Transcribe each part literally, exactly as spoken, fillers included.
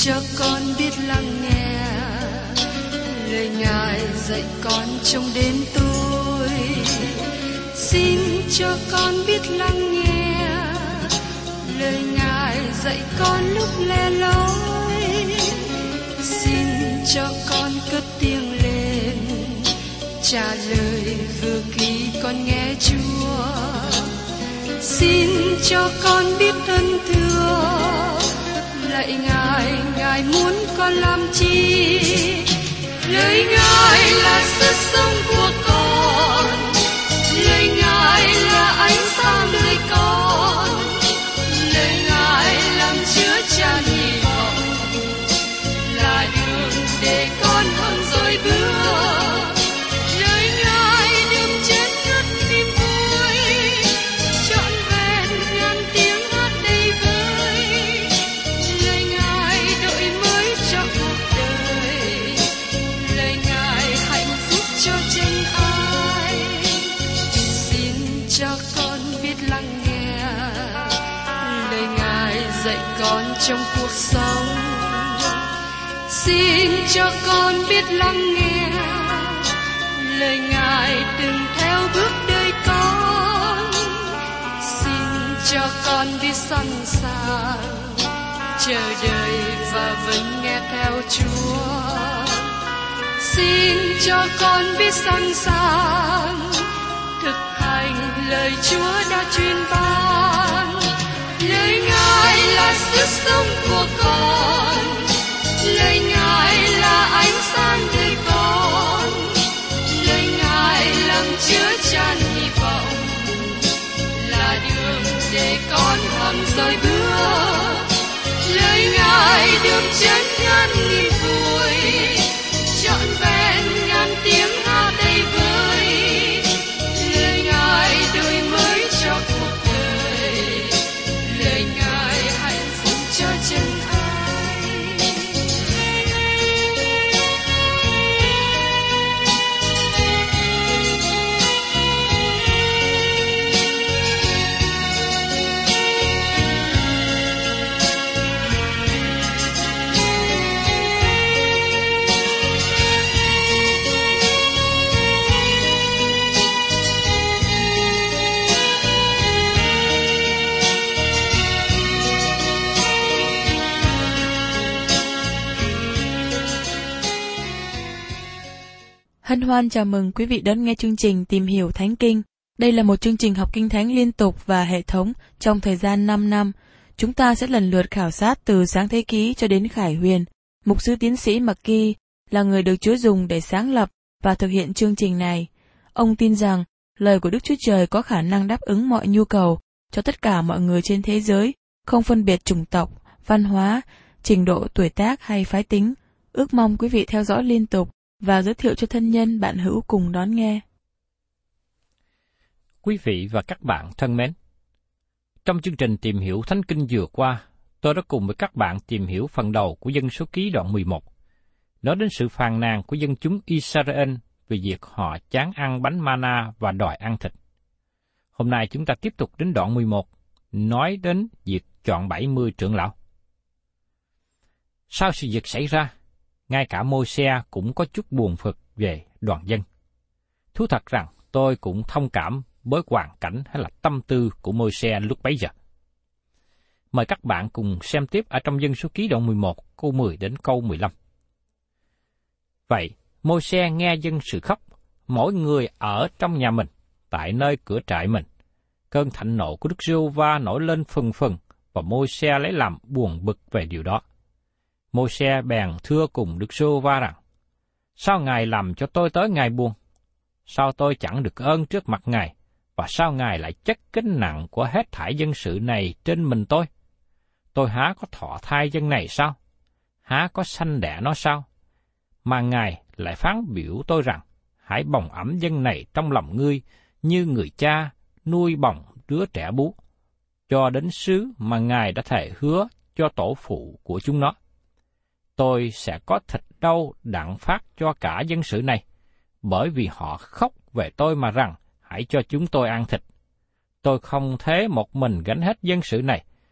cho con biết lắng nghe lời Ngài dạy con trong đêm tối. Xin cho con biết lắng nghe lời Ngài dạy con lúc le lối. Xin cho con cất tiếng lên trả lời vừa khi con nghe Chúa. Xin cho con biết ơn thưa lạy Ngài, Ngài muốn con làm chi? Lời Ngài là sức sống của con, lời Ngài là ánh sáng đời con, lời Ngài làm chứa chan hy vọng, là đường để con hơn rồi bước. Lời Ngài đừng chết ngất niềm vui, trọn vẹn ngàn tiếng hát đầy vơi. Lời Ngài đổi mới cho cuộc đời, lời Ngài hạnh phúc cho chân ai. Xin cho con biết lắng nghe lời Ngài dạy con trong cuộc sống. Xin cho con biết lắng nghe lời Ngài từng theo bước đời con. Xin cho con biết sẵn sàng chờ đợi và vẫn nghe theo Chúa. Xin cho con biết sẵn sàng thực hành lời Chúa đã truyền ban. Lời Ngài là sức sống của con, lời Ngài là ánh sáng đời con, lời Ngài làm chứa chan hy vọng, là đường để con hằng rời bước. Lời Ngài đường chân ngàn nghìn vui, trọn vẹn ngàn tiếng hát đầy vơi. Lời Ngài đổi mới cho cuộc đời, lời Ngài hạnh phúc cho chân ai. Hân hoan chào mừng quý vị đón nghe chương trình Tìm hiểu Thánh Kinh. Đây là một chương trình học Kinh Thánh liên tục và hệ thống trong thời gian năm năm. Chúng ta sẽ lần lượt khảo sát từ Sáng Thế Ký cho đến Khải Huyền. Mục sư tiến sĩ McGee là người được Chúa dùng để sáng lập và thực hiện chương trình này. Ông tin rằng lời của Đức Chúa Trời có khả năng đáp ứng mọi nhu cầu cho tất cả mọi người trên thế giới, không phân biệt chủng tộc, văn hóa, trình độ tuổi tác hay phái tính. Ước mong quý vị theo dõi liên tục và giới thiệu cho thân nhân bạn hữu cùng đón nghe. Quý vị và các bạn thân mến, trong chương trình Tìm hiểu Thánh Kinh vừa qua, tôi đã cùng với các bạn tìm hiểu phần đầu của Dân Số Ký đoạn mười một, nói đến sự phàn nàn của dân chúng Israel về việc họ chán ăn bánh mana và đòi ăn thịt. Hôm nay chúng ta tiếp tục đến đoạn mười một, nói đến việc chọn bảy mươi trưởng lão. Sau sự việc xảy ra, ngay cả Môi-se cũng có chút buồn phật về đoàn dân. Thú thật rằng tôi cũng thông cảm với hoàn cảnh hay là tâm tư của Môi-se lúc bấy giờ. Mời các bạn cùng xem tiếp ở trong Dân Số Ký đoạn mười một, câu mười đến câu mười lăm. Vậy, Môi-se nghe dân sự khóc, mỗi người ở trong nhà mình, tại nơi cửa trại mình. Cơn thạnh nộ của Đức Giê-hô-va nổi lên phừng phừng, và Môi-se lấy làm buồn bực về điều đó. Môi-se bèn thưa cùng Đức Giê-hô-va rằng: Sao Ngài làm cho tôi tới ngày buồn? Sao tôi chẳng được ơn trước mặt Ngài, và sao Ngài lại chất gánh nặng của hết thảy dân sự này trên mình tôi? Tôi há có thọ thai dân này sao? Há có sanh đẻ nó sao? Mà Ngài lại phán biểu tôi rằng: Hãy bồng ẵm dân này trong lòng ngươi, như người cha nuôi bồng đứa trẻ bú, cho đến xứ mà Ngài đã thề hứa cho tổ phụ của chúng nó. Tôi sẽ có thịt đâu đặng phát cho cả dân sự này, bởi vì họ khóc về tôi mà rằng: Hãy cho chúng tôi ăn thịt. Tôi không thế một mình gánh hết dân sự này,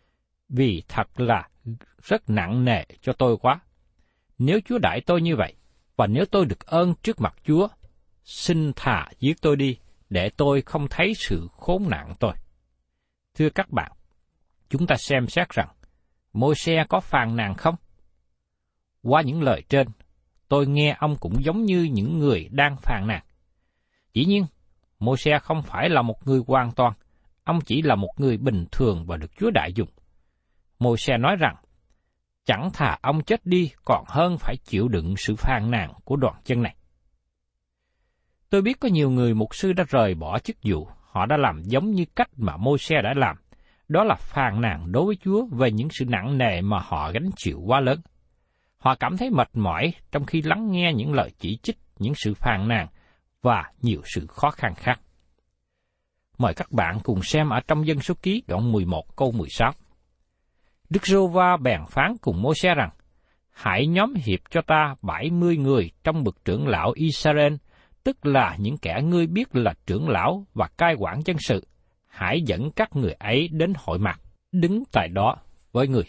vì thật là rất nặng nề cho tôi quá. Nếu Chúa đãi tôi như vậy, và nếu tôi được ơn trước mặt Chúa, xin thà giết tôi đi, để tôi không thấy sự khốn nạn tôi. Thưa các bạn, chúng ta xem xét rằng, Môi-se có phàn nàn không? Qua những lời trên, tôi nghe ông cũng giống như những người đang phàn nàn. Dĩ nhiên, Môi-se không phải là một người hoàn toàn, ông chỉ là một người bình thường và được Chúa đại dùng. Môi-se nói rằng, chẳng thà ông chết đi còn hơn phải chịu đựng sự phàn nàn của đoàn dân này. Tôi biết có nhiều người mục sư đã rời bỏ chức vụ, họ đã làm giống như cách mà Môi-se đã làm, đó là phàn nàn đối với Chúa về những sự nặng nề mà họ gánh chịu quá lớn. Họ cảm thấy mệt mỏi trong khi lắng nghe những lời chỉ trích, những sự phàn nàn và nhiều sự khó khăn khác. Mời các bạn cùng xem ở trong Dân Số Ký đoạn mười một câu mười sáu. Đức Giê-hô-va bèn phán cùng Môi-se rằng, hãy nhóm hiệp cho ta bảy mươi người trong bậc trưởng lão Israel, tức là những kẻ ngươi biết là trưởng lão và cai quản dân sự. Hãy dẫn các người ấy đến hội mặt, đứng tại đó với người.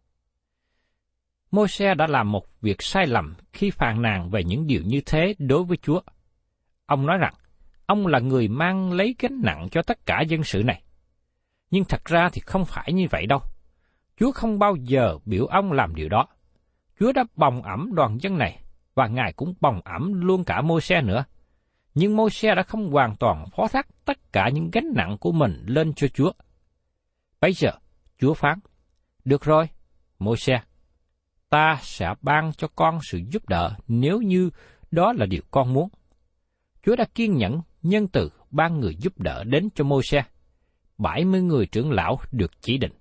Môi-se đã làm một việc sai lầm khi phàn nàn về những điều như thế đối với Chúa. Ông nói rằng, ông là người mang lấy gánh nặng cho tất cả dân sự này. Nhưng thật ra thì không phải như vậy đâu. Chúa không bao giờ biểu ông làm điều đó. Chúa đã bồng ẵm đoàn dân này, và Ngài cũng bồng ẵm luôn cả Môi-se nữa. Nhưng Môi-se đã không hoàn toàn phó thác tất cả những gánh nặng của mình lên cho Chúa. Bây giờ, Chúa phán, được rồi, Môi-se, ta sẽ ban cho con sự giúp đỡ nếu như đó là điều con muốn. Chúa đã kiên nhẫn, nhân từ ban người giúp đỡ đến cho Môi-se. bảy mươi người trưởng lão được chỉ định.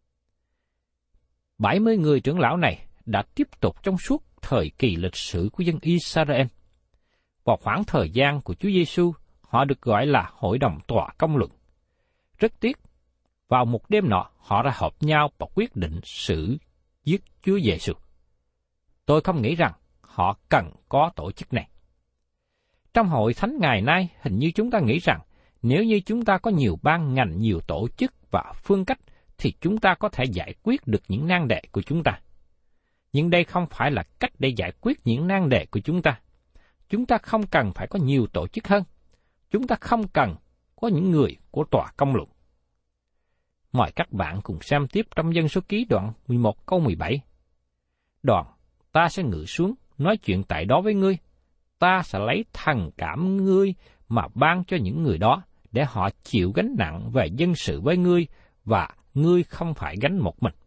bảy mươi người trưởng lão này đã tiếp tục trong suốt thời kỳ lịch sử của dân Israel. Vào khoảng thời gian của Chúa Giêsu, họ được gọi là Hội đồng Tòa Công luận. Rất tiếc, vào một đêm nọ, họ đã họp nhau và quyết định xử giết Chúa Giêsu. Tôi không nghĩ rằng họ cần có tổ chức này. Trong hội thánh ngày nay, hình như chúng ta nghĩ rằng nếu như chúng ta có nhiều ban ngành, nhiều tổ chức và phương cách, thì chúng ta có thể giải quyết được những nan đề của chúng ta. Nhưng đây không phải là cách để giải quyết những nan đề của chúng ta. Chúng ta không cần phải có nhiều tổ chức hơn. Chúng ta không cần có những người của tòa công luận. Mời các bạn cùng xem tiếp trong Dân Số Ký đoạn mười một câu mười bảy. Đoạn, ta sẽ ngự xuống, nói chuyện tại đó với ngươi. Ta sẽ lấy thần cảm ngươi mà ban cho những người đó, để họ chịu gánh nặng về dân sự với ngươi, và ngươi không phải gánh một mình.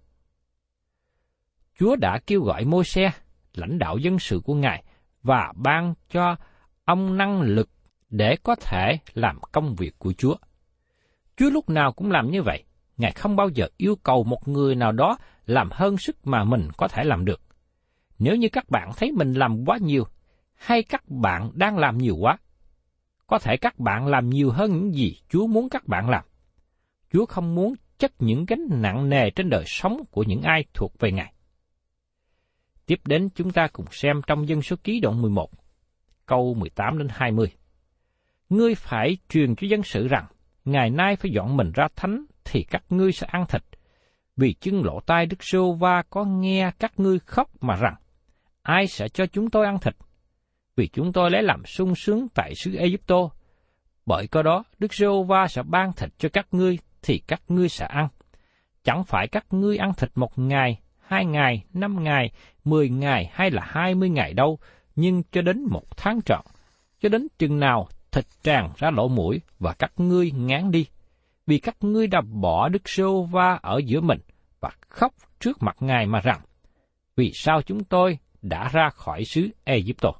Chúa đã kêu gọi Môi-se, lãnh đạo dân sự của Ngài, và ban cho ông năng lực để có thể làm công việc của Chúa. Chúa lúc nào cũng làm như vậy. Ngài không bao giờ yêu cầu một người nào đó làm hơn sức mà mình có thể làm được. Nếu như các bạn thấy mình làm quá nhiều, hay các bạn đang làm nhiều quá, có thể các bạn làm nhiều hơn những gì Chúa muốn các bạn làm. Chúa không muốn chất những gánh nặng nề trên đời sống của những ai thuộc về Ngài. Tiếp đến chúng ta cùng xem trong Dân Số Ký đoạn mười một, câu mười tám đến hai mươi. Ngươi phải truyền cho dân sự rằng, ngày nay phải dọn mình ra thánh, thì các ngươi sẽ ăn thịt. Vì chưng lỗ tai Đức Giê-hô-va có nghe các ngươi khóc mà rằng, ai sẽ cho chúng tôi ăn thịt? Vì chúng tôi lấy làm sung sướng tại xứ Ê-díp-tô. Bởi có đó, Đức Giê-hô-va sẽ ban thịt cho các ngươi, thì các ngươi sẽ ăn. Chẳng phải các ngươi ăn thịt một ngày, hai ngày, năm ngày, mười ngày hay là hai mươi ngày đâu, nhưng cho đến một tháng trọn, cho đến chừng nào thịt tràn ra lỗ mũi và các ngươi ngán đi, vì các ngươi đã bỏ Đức Giê-hô-va ở giữa mình và khóc trước mặt Ngài mà rằng, vì sao chúng tôi đã ra khỏi xứ Ê-díp-tô.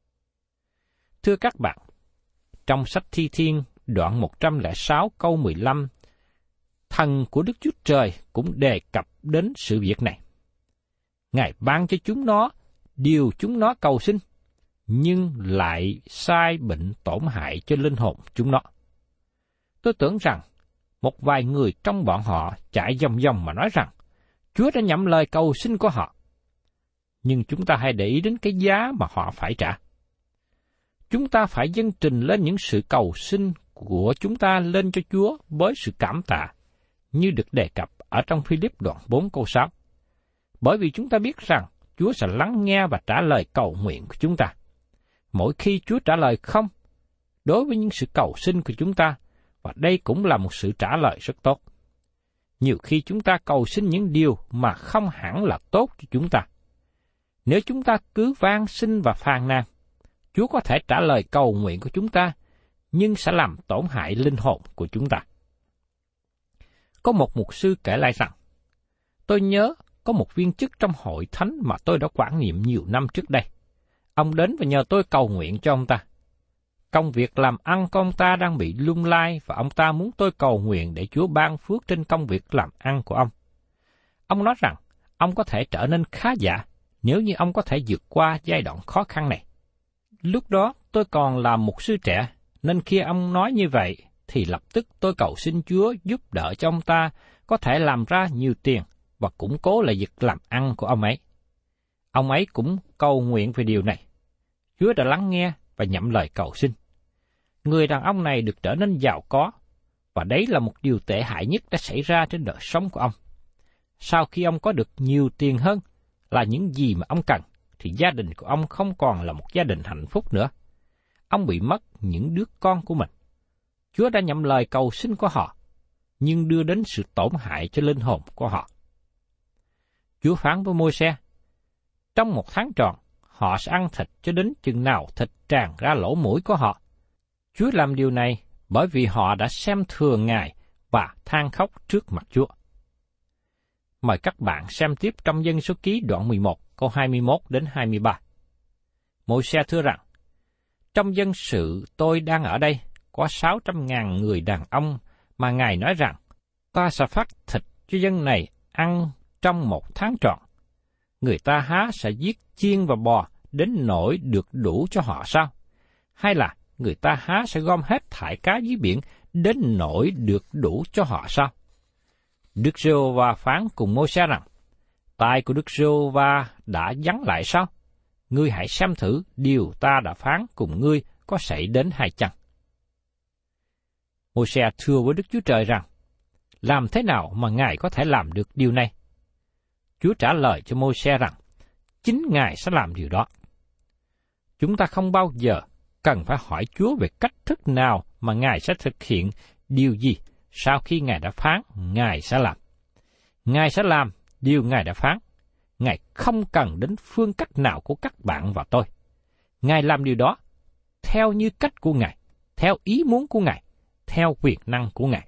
Thưa các bạn, trong sách Thi Thiên đoạn một trăm lẻ sáu câu mười lăm, thần của Đức Chúa Trời cũng đề cập đến sự việc này. Ngài ban cho chúng nó điều chúng nó cầu xin, nhưng lại sai bệnh tổn hại cho linh hồn chúng nó. Tôi tưởng rằng một vài người trong bọn họ chạy vòng vòng mà nói rằng Chúa đã nhậm lời cầu xin của họ. Nhưng chúng ta hãy để ý đến cái giá mà họ phải trả. Chúng ta phải dâng trình lên những sự cầu xin của chúng ta lên cho Chúa với sự cảm tạ, như được đề cập ở trong Philip đoạn bốn câu sáu. Bởi vì chúng ta biết rằng Chúa sẽ lắng nghe và trả lời cầu nguyện của chúng ta. Mỗi khi Chúa trả lời không, đối với những sự cầu xin của chúng ta, và đây cũng là một sự trả lời rất tốt. Nhiều khi chúng ta cầu xin những điều mà không hẳn là tốt cho chúng ta. Nếu chúng ta cứ van xin và phàn nàn, Chúa có thể trả lời cầu nguyện của chúng ta, nhưng sẽ làm tổn hại linh hồn của chúng ta. Có một mục sư kể lại rằng, tôi nhớ có một viên chức trong hội thánh mà tôi đã quản nhiệm nhiều năm trước đây. Ông đến và nhờ tôi cầu nguyện cho ông ta. Công việc làm ăn của ông ta đang bị lung lay và ông ta muốn tôi cầu nguyện để Chúa ban phước trên công việc làm ăn của ông. Ông nói rằng ông có thể trở nên khá giả nếu như ông có thể vượt qua giai đoạn khó khăn này. Lúc đó tôi còn là một sư trẻ, nên khi ông nói như vậy thì lập tức tôi cầu xin Chúa giúp đỡ cho ông ta có thể làm ra nhiều tiền và củng cố lại việc làm ăn của ông ấy. Ông ấy cũng cầu nguyện về điều này. Chúa đã lắng nghe và nhậm lời cầu xin. Người đàn ông này được trở nên giàu có, và đấy là một điều tệ hại nhất đã xảy ra trên đời sống của ông. Sau khi ông có được nhiều tiền hơn là những gì mà ông cần, thì gia đình của ông không còn là một gia đình hạnh phúc nữa. Ông bị mất những đứa con của mình. Chúa đã nhậm lời cầu xin của họ, nhưng đưa đến sự tổn hại cho linh hồn của họ. Chúa phán với Môi-se, trong một tháng tròn, họ sẽ ăn thịt cho đến chừng nào thịt tràn ra lỗ mũi của họ. Chúa làm điều này bởi vì họ đã xem thường Ngài và than khóc trước mặt Chúa. Mời các bạn xem tiếp trong Dân Số Ký đoạn mười một, câu hai mươi mốt đến hai mươi ba. Môi-se thưa rằng, trong dân sự tôi đang ở đây, có sáu trăm ngàn người đàn ông mà Ngài nói rằng, ta sẽ phát thịt cho dân này ăn trong một tháng trọn. Người ta há sẽ giết chiên và bò đến nỗi được đủ cho họ sao? Hay là người ta há sẽ gom hết thải cá dưới biển đến nỗi được đủ cho họ sao? Đức Giê-hô-va phán cùng Môi-se rằng, tai của Đức Giê-hô-va đã vắng lại sao? Ngươi hãy xem thử điều ta đã phán cùng ngươi có xảy đến hay chăng? Môi-se thưa với Đức Chúa Trời rằng, làm thế nào mà Ngài có thể làm được điều này? Chúa trả lời cho Môi-se rằng, chính Ngài sẽ làm điều đó. Chúng ta không bao giờ cần phải hỏi Chúa về cách thức nào mà Ngài sẽ thực hiện điều gì sau khi Ngài đã phán, Ngài sẽ làm. Ngài sẽ làm điều Ngài đã phán. Ngài không cần đến phương cách nào của các bạn và tôi. Ngài làm điều đó theo như cách của Ngài, theo ý muốn của Ngài, theo quyền năng của Ngài.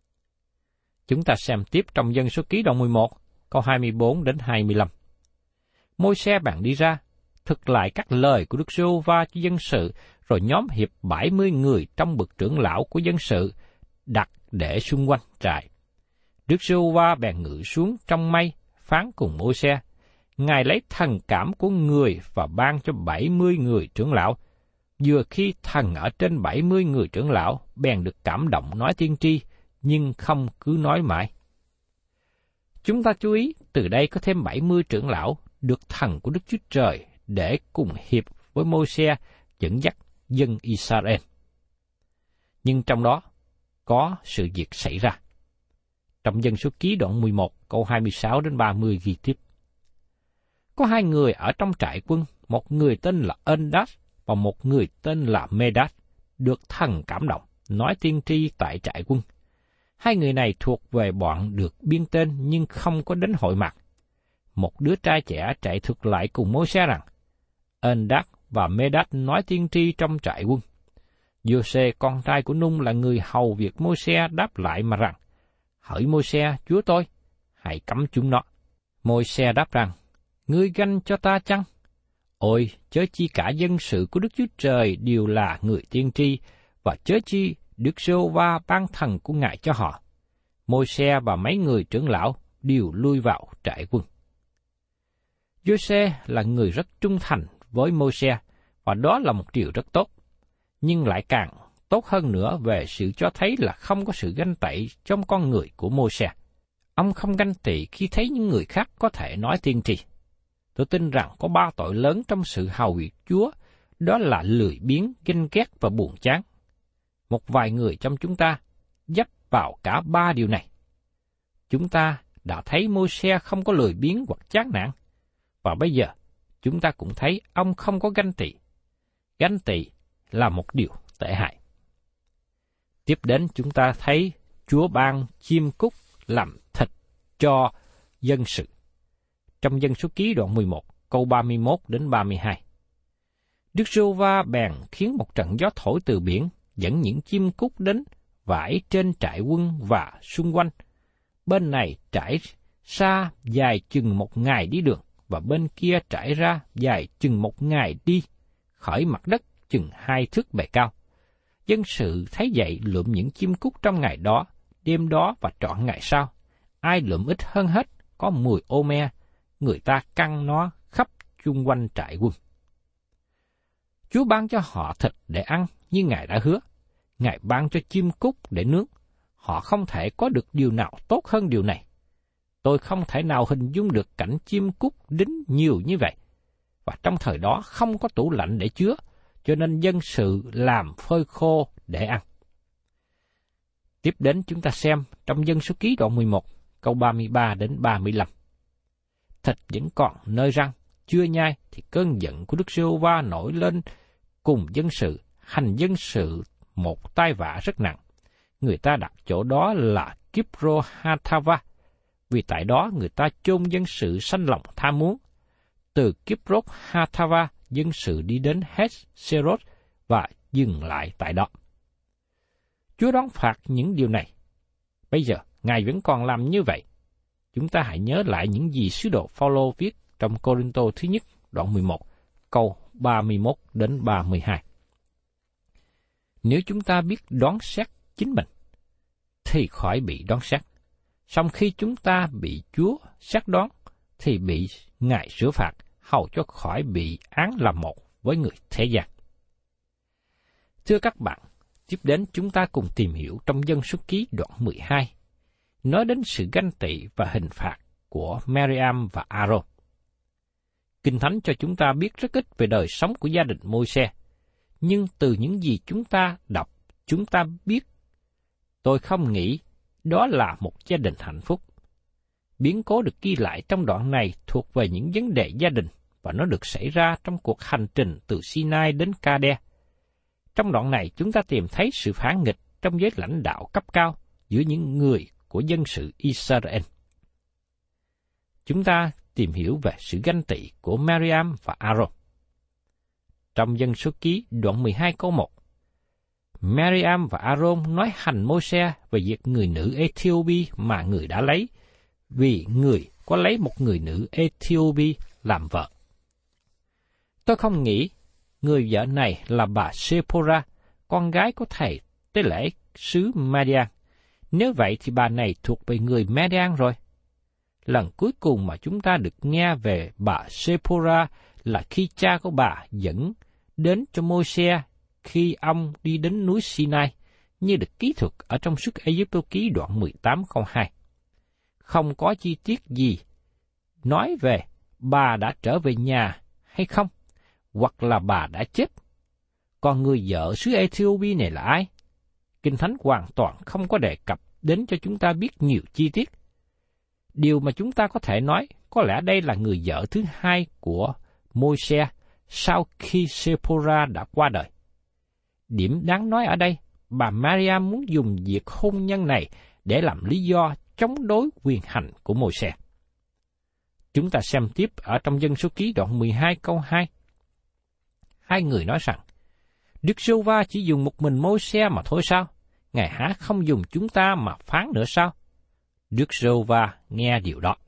Chúng ta xem tiếp trong Dân Số Ký đoạn mười một, câu hai mươi bốn đến hai mươi lăm. Môi-se bèn đi ra, thực lại các lời của Đức Giê-hô-va cho dân sự, rồi nhóm hiệp bảy mươi người trong bậc trưởng lão của dân sự đặt để xung quanh trại. Đức Giê-hô-va bèn ngự xuống trong mây, phán cùng Môi-se. Ngài lấy thần cảm của người và ban cho bảy mươi người trưởng lão. Vừa khi thần ở trên bảy mươi người trưởng lão, bèn được cảm động nói tiên tri, nhưng không cứ nói mãi. Chúng ta chú ý, từ đây có thêm bảy mươi trưởng lão được thần của Đức Chúa Trời để cùng hiệp với Môi-se dẫn dắt dân Israel. Nhưng trong đó có sự việc xảy ra. Trong Dân Số Ký đoạn mười một, câu hai mươi sáu đến ba mươi ghi tiếp. Có hai người ở trong trại quân, một người tên là Ân-đát và một người tên là Mê-đát, được thần cảm động, nói tiên tri tại trại quân. Hai người này thuộc về bọn được biên tên nhưng không có đến hội mặt. Một đứa trai trẻ chạy thuật lại cùng Môi-se rằng, Ân-đát và Mê-đát nói tiên tri trong trại quân. Giô-xê con trai của Nung là người hầu việc Môi-se đáp lại mà rằng, hỡi Môi-se chúa tôi, hãy cấm chúng nó. Môi-se đáp rằng, ngươi ganh cho ta chăng? Ôi, chớ chi cả dân sự của Đức Chúa Trời đều là người tiên tri, và chớ chi Đức Giê-hô-va ban thần của Ngài cho họ. Môi-se và mấy người trưởng lão đều lui vào trại quân. Giô-xê là người rất trung thành với Môi-se, và đó là một điều rất tốt. Nhưng lại càng tốt hơn nữa về sự cho thấy là không có sự ganh tị trong con người của Môi-se. Ông không ganh tị khi thấy những người khác có thể nói tiên tri. Tôi tin rằng có ba tội lớn trong sự hầu việc Chúa, đó là lười biếng, ganh ghét và buồn chán. Một vài người trong chúng ta dấp vào cả ba điều này. Chúng ta đã thấy Môi-se không có lười biếng hoặc chán nản. Và bây giờ, chúng ta cũng thấy ông không có ganh tị. Ganh tị là một điều tệ hại. Tiếp đến chúng ta thấy Chúa ban chim cút làm thịt cho dân sự. Trong Dân Số Ký đoạn mười một, câu ba mươi mốt đến ba mươi hai. Đức Giê-hô-va bèn khiến một trận gió thổi từ biển, dẫn những chim cút đến vãi trên trại quân và xung quanh. Bên này trải xa dài chừng một ngày đi đường, và bên kia trải ra dài chừng một ngày đi, khỏi mặt đất chừng hai thước bề cao. Dân sự thấy vậy lượm những chim cút trong ngày đó, đêm đó và trọn ngày sau. Ai lượm ít hơn hết, có mười ô me, người ta căng nó khắp chung quanh trại quân. Chúa ban cho họ thịt để ăn như Ngài đã hứa. Ngài ban cho chim cút để nướng. Họ không thể có được điều nào tốt hơn điều này. Tôi không thể nào hình dung được cảnh chim cút đính nhiều như vậy. Và trong thời đó không có tủ lạnh để chứa, cho nên dân sự làm phơi khô để ăn. Tiếp đến chúng ta xem trong Dân Số Ký đoạn mười một, câu ba mươi ba đến ba mươi lăm. Thịt vẫn còn nơi răng, chưa nhai, thì cơn giận của Đức Giê-hô-va nổi lên cùng dân sự, hành dân sự một tai vạ rất nặng. Người ta đặt chỗ đó là Kibro-Hathava, vì tại đó người ta chôn dân sự sanh lòng tham muốn. Từ Kibro-Hathava, dân sự đi đến Het-Serot và dừng lại tại đó. Chúa đón phạt những điều này. Bây giờ, Ngài vẫn còn làm như vậy. Chúng ta hãy nhớ lại những gì sứ đồ Phao-lô viết trong Cô-rinh-tô thứ nhất, đoạn mười một, câu ba mươi mốt đến ba mươi hai. Nếu chúng ta biết đoán xét chính mình, thì khỏi bị đoán xét. Song khi chúng ta bị Chúa xét đoán, thì bị Ngài sửa phạt, hầu cho khỏi bị án làm một với người thế gian. Thưa các bạn, tiếp đến chúng ta cùng tìm hiểu trong Dân Số Ký đoạn mười hai, nói đến sự ganh tị và hình phạt của Miriam và Aaron. Kinh Thánh cho chúng ta biết rất ít về đời sống của gia đình Môi-se, nhưng từ những gì chúng ta đọc, chúng ta biết, tôi không nghĩ đó là một gia đình hạnh phúc. Biến cố được ghi lại trong đoạn này thuộc về những vấn đề gia đình, và nó được xảy ra trong cuộc hành trình từ Sinai đến Ca-đe. Trong đoạn này chúng ta tìm thấy sự phản nghịch trong giới lãnh đạo cấp cao giữa những người của dân sự Israel. Chúng ta tìm hiểu về sự ganh tị của Miriam và Aaron. Trong Dân Số Ký đoạn mười hai câu một, Miriam và Aaron nói hành Môi-se về việc người nữ Ethiopia mà người đã lấy, vì người có lấy một người nữ Ethiopia làm vợ. Tôi không nghĩ người vợ này là bà Sephora, con gái của thầy tế lễ xứ Madian. Nếu vậy thì bà này thuộc về người Madian rồi. Lần cuối cùng mà chúng ta được nghe về bà Sephora là khi cha của bà dẫn đến cho Môi-se khi ông đi đến núi Sinai, như được ký thuật ở trong Xuất Ê-díp-tô ký đoạn mười tám câu hai. Không có chi tiết gì nói về bà đã trở về nhà hay không, hoặc là bà đã chết. Còn người vợ xứ Ethiopia này là ai? Kinh Thánh hoàn toàn không có đề cập đến cho chúng ta biết nhiều chi tiết. Điều mà chúng ta có thể nói, có lẽ đây là người vợ thứ hai của Môi-se sau khi Sephora đã qua đời. Điểm đáng nói ở đây, bà Mariam muốn dùng việc hôn nhân này để làm lý do chống đối quyền hành của Môi-se. Chúng ta xem tiếp ở trong Dân Số Ký đoạn mười hai câu hai. Hai người nói rằng, Đức Giê-hô-va chỉ dùng một mình Môi-se mà thôi sao? Ngài há không dùng chúng ta mà phán nữa sao? Đức Giê-hô-va nghe điều đó.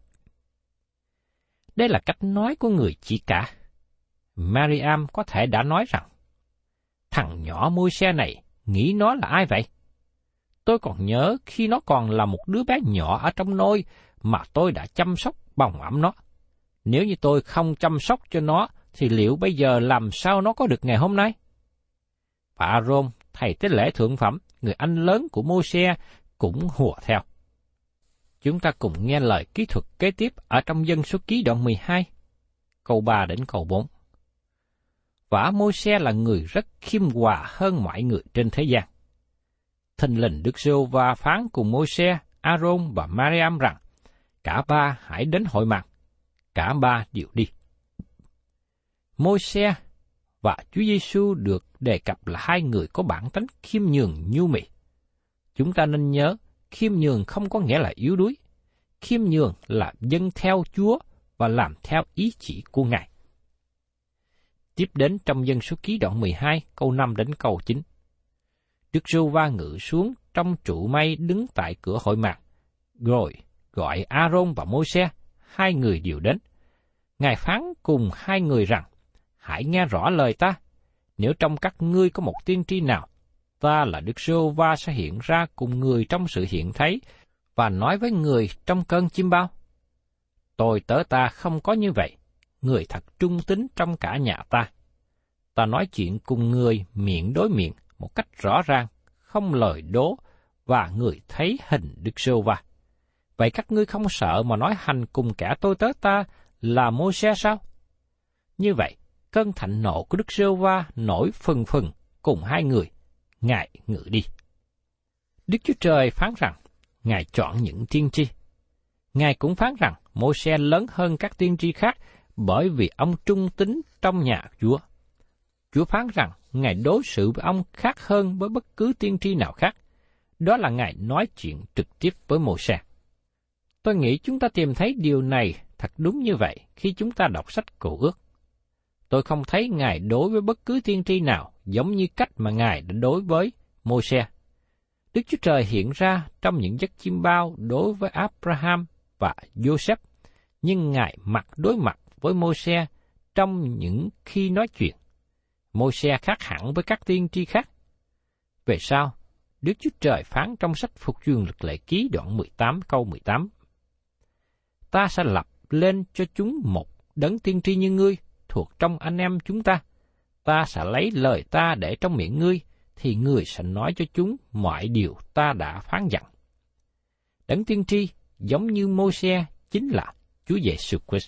Đây là cách nói của người chỉ cả. Mariam có thể đã nói rằng, thằng nhỏ Môi-se này nghĩ nó là ai vậy? Tôi còn nhớ khi nó còn là một đứa bé nhỏ ở trong nôi mà tôi đã chăm sóc bồng ẵm nó. Nếu như tôi không chăm sóc cho nó, thì liệu bây giờ làm sao nó có được ngày hôm nay? Và Aaron, thầy tế lễ thượng phẩm, người anh lớn của Môi-se, cũng hùa theo. Chúng ta cùng nghe lời kỹ thuật kế tiếp ở trong Dân Số Ký đoạn mười hai, câu ba đến câu bốn. Và Môi-se là người rất khiêm hòa hơn mọi người trên thế gian. Thình lình Đức Giê-hô-va phán cùng Môi-se, Aaron và Mariam rằng, cả ba hãy đến hội mặt. Cả ba đều đi. Môi-se và Chúa Giêsu được đề cập là hai người có bản tánh khiêm nhường nhu mì. Chúng ta nên nhớ, khiêm nhường không có nghĩa là yếu đuối. Khiêm nhường là dâng theo Chúa và làm theo ý chỉ của Ngài. Tiếp đến trong Dân Số Ký đoạn mười hai, câu năm đến câu chín. Đức Giê-hô-va ngự xuống trong trụ mây đứng tại cửa hội mạc, rồi gọi A-rôn và Môi-se, hai người đều đến. Ngài phán cùng hai người rằng, hãy nghe rõ lời ta, nếu trong các ngươi có một tiên tri nào, ta là Đức Giê-hô-va sẽ hiện ra cùng người trong sự hiện thấy, và nói với người trong cơn chim bao. Tôi tớ ta không có như vậy, người thật trung tín trong cả nhà ta. Ta nói chuyện cùng người miệng đối miệng một cách rõ ràng, không lời đố, và người thấy hình Đức Giê-hô-va. Vậy các ngươi không sợ mà nói hành cùng kẻ tôi tớ ta là Môi-se sao? Như vậy, cơn thạnh nộ của Đức Giê-hô-va nổi phừng phừng cùng hai người, Ngài ngự đi. Đức Chúa Trời phán rằng, Ngài chọn những tiên tri. Ngài cũng phán rằng Môi-se lớn hơn các tiên tri khác bởi vì ông trung tín trong nhà Chúa. Chúa phán rằng Ngài đối xử với ông khác hơn với bất cứ tiên tri nào khác. Đó là Ngài nói chuyện trực tiếp với Môi-se. Tôi nghĩ chúng ta tìm thấy điều này thật đúng như vậy khi chúng ta đọc sách Cựu Ước. Tôi không thấy Ngài đối với bất cứ tiên tri nào giống như cách mà Ngài đã đối với Môi-se. Đức Chúa Trời hiện ra trong những giấc chim bao đối với Abraham và Joseph, nhưng Ngài mặt đối mặt với Môi-se trong những khi nói chuyện. Môi-se khác hẳn với các tiên tri khác. Về sau, Đức Chúa Trời phán trong sách Phục truyền Luật Lệ Ký đoạn mười tám câu mười tám. Ta sẽ lập lên cho chúng một đấng tiên tri như ngươi, thuộc trong anh em chúng ta. Ta sẽ lấy lời ta để trong miệng ngươi, thì ngươi sẽ nói cho chúng mọi điều ta đã phán dặn. Đấng tiên tri giống như Môi-se chính là Chúa Giêsu Christ.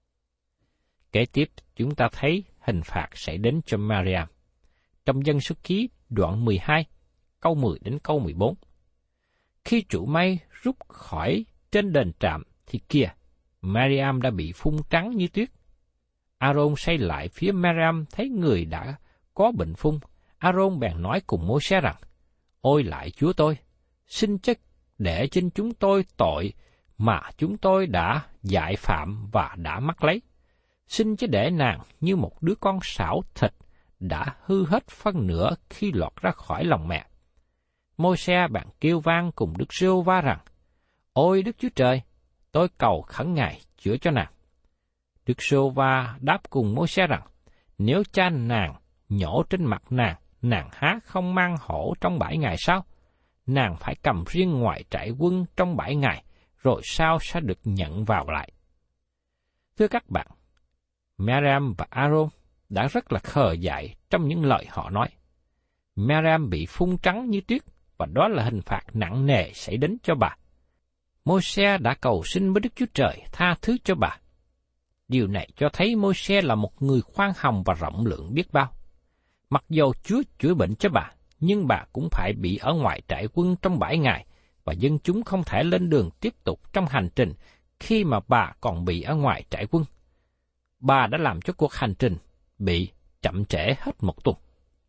Kế tiếp, chúng ta thấy hình phạt sẽ đến cho Mariam. Trong Dân Số Ký đoạn mười hai, câu mười đến câu mười bốn. Khi trụ mây rút khỏi trên đền trạm, thì kìa, Mariam đã bị phun trắng như tuyết. A-rôn xây lại phía Mariam thấy người đã có bệnh phun. A-rôn bèn nói cùng Môi-se rằng, ôi lại Chúa tôi, xin chất để trên chúng tôi tội mà chúng tôi đã dại phạm và đã mắc lấy. Xin chứ để nàng như một đứa con sảo thịt đã hư hết phân nửa khi lọt ra khỏi lòng mẹ. Môi-se bèn kêu vang cùng Đức Giê-hô-va rằng, ôi Đức Chúa Trời, tôi cầu khẩn Ngài chữa cho nàng. Đức Giê-hô-va đáp cùng Môi-se rằng, nếu cha nàng nhổ trên mặt nàng, nàng há không mang hổ trong bảy ngày sao? Nàng phải cầm riêng ngoài trại quân trong bảy ngày, rồi sao sẽ được nhận vào lại? Thưa các bạn, Mariam và A-rôn đã rất là khờ dại trong những lời họ nói. Mariam bị phun trắng như tuyết, và đó là hình phạt nặng nề xảy đến cho bà. Môi-se đã cầu xin với Đức Chúa Trời tha thứ cho bà. Điều này cho thấy Môi-se là một người khoan hồng và rộng lượng biết bao. Mặc dù Chúa chữa bệnh cho bà, nhưng bà cũng phải bị ở ngoài trại quân trong bảy ngày, và dân chúng không thể lên đường tiếp tục trong hành trình khi mà bà còn bị ở ngoài trại quân. Bà đã làm cho cuộc hành trình bị chậm trễ hết một tuần.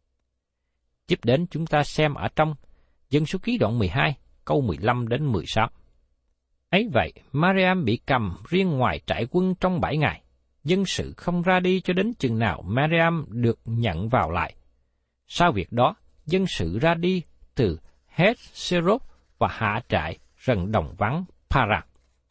Tiếp đến chúng ta xem ở trong Dân Số Ký đoạn mười hai, câu mười lăm đến mười sáu. Ấy vậy, Mariam bị cầm riêng ngoài trại quân trong bảy ngày. Dân sự không ra đi cho đến chừng nào Mariam được nhận vào lại. Sau việc đó, dân sự ra đi từ Het-serop và hạ trại rừng đồng vắng Paran.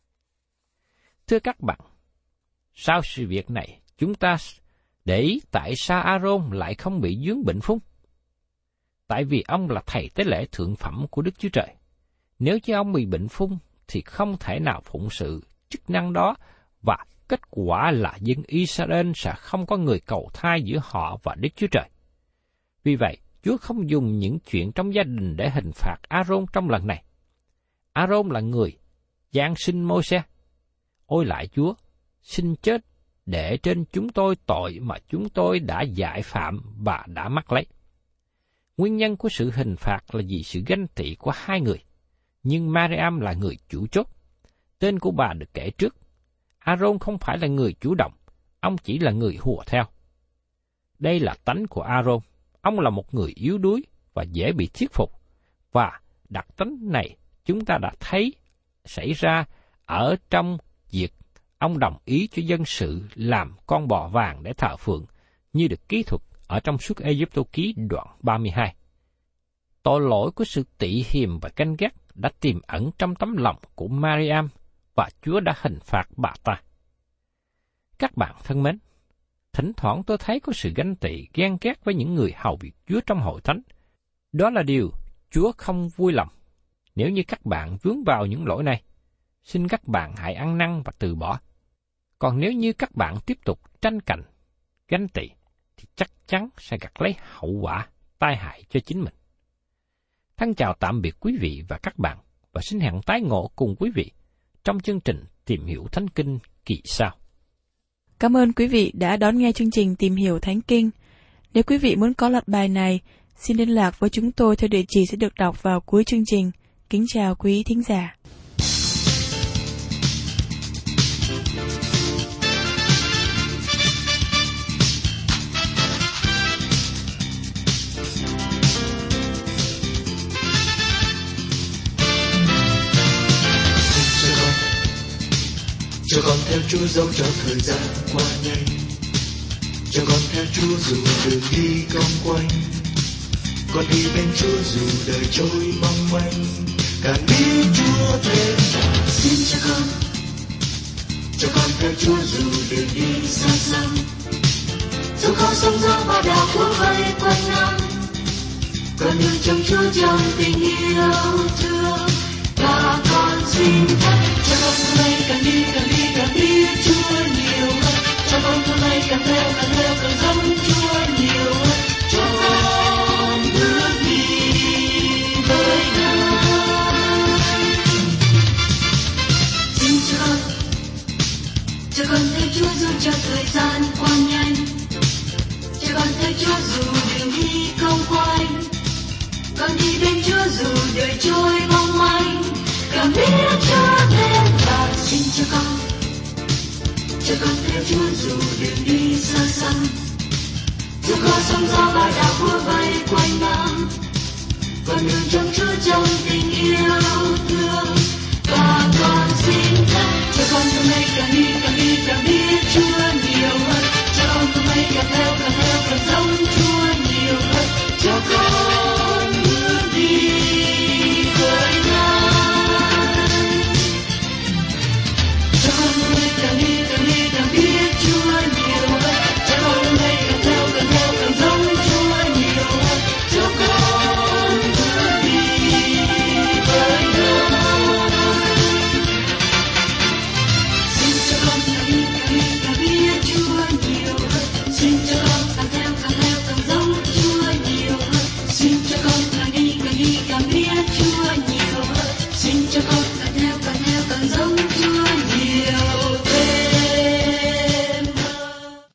Thưa các bạn, sau sự việc này, chúng ta để ý tại sao A-rôn lại không bị dướng bệnh phung? Tại vì ông là thầy tế lễ thượng phẩm của Đức Chúa Trời. Nếu như ông bị bệnh phung, thì không thể nào phụng sự chức năng đó, và kết quả là dân Israel sẽ không có người cầu thai giữa họ và Đức Chúa Trời. Vì vậy, Chúa không dùng những chuyện trong gia đình để hình phạt A-rôn trong lần này. A-rôn là người giáng sinh Môi-se. Ôi lại Chúa, xin chết để trên chúng tôi tội mà chúng tôi đã dại phạm và đã mắc lấy. Nguyên nhân của sự hình phạt là vì sự ganh tị của hai người, nhưng Mariam là người chủ chốt. Tên của bà được kể trước. Aaron không phải là người chủ động, ông chỉ là người hùa theo. Đây là tánh của Aaron. Ông là một người yếu đuối và dễ bị thuyết phục. Và đặc tính này chúng ta đã thấy xảy ra ở trong việc ông đồng ý cho dân sự làm con bò vàng để thờ phượng, như được ký thuật ở trong Xuất Ê-díp-tô ký đoạn ba mươi hai. Tội lỗi của sự tị hiềm và ganh ghét đã tiềm ẩn trong tấm lòng của Mariam và Chúa đã hình phạt bà ta. Các bạn thân mến, thỉnh thoảng tôi thấy có sự ganh tị, ghen ghét với những người hầu việc Chúa trong hội thánh. Đó là điều Chúa không vui lòng. Nếu như các bạn vướng vào những lỗi này, xin các bạn hãy ăn năn và từ bỏ. Còn nếu như các bạn tiếp tục tranh cạnh, ganh tị, thì chắc chắn sẽ gặt lấy hậu quả tai hại cho chính mình. Thân chào tạm biệt quý vị và các bạn, và xin hẹn tái ngộ cùng quý vị trong chương trình Tìm Hiểu Thánh Kinh kỳ sau. Cảm ơn quý vị đã đón nghe chương trình Tìm Hiểu Thánh Kinh. Nếu quý vị muốn có loạt bài này, xin liên lạc với chúng tôi theo địa chỉ sẽ được đọc vào cuối chương trình. Kính chào quý thính giả. Cho con theo Chúa dẫu cho thời gian qua nhanh, cho con theo Chúa dù đường đi cong quanh, con đi bên Chúa dù đời trôi mong manh, càng biết Chúa thêm. Xin cho con, cho con theo Chúa dù đường đi xa xăm, dù khó sóng gió và đau khổ vây quanh năm, con đường trong Chúa trong tình yêu thương. Và con xin phép cho con hôm nay càng đi càng đi càng biết Chúa nhiều hơn, cho con hôm nay càng theo càng theo càng giống Chúa nhiều hơn, cho con bước đi với Ngài. Xin cho con, cho con theo Chúa dù cho thời gian qua nhanh, cho con theo Chúa dù đường đi không quanh, con đi bên Chúa dù đời trôi mong manh, càng biết Chúa thêm. Và xin cho con, cho con theo Chúa dù đường đi xa xăm, dù có sóng gió và đau khổ vây quanh năm, con đường trong Chúa trong tình yêu thương. Và con xin phép cho con hôm nay càng đi càng đi càng biết Chúa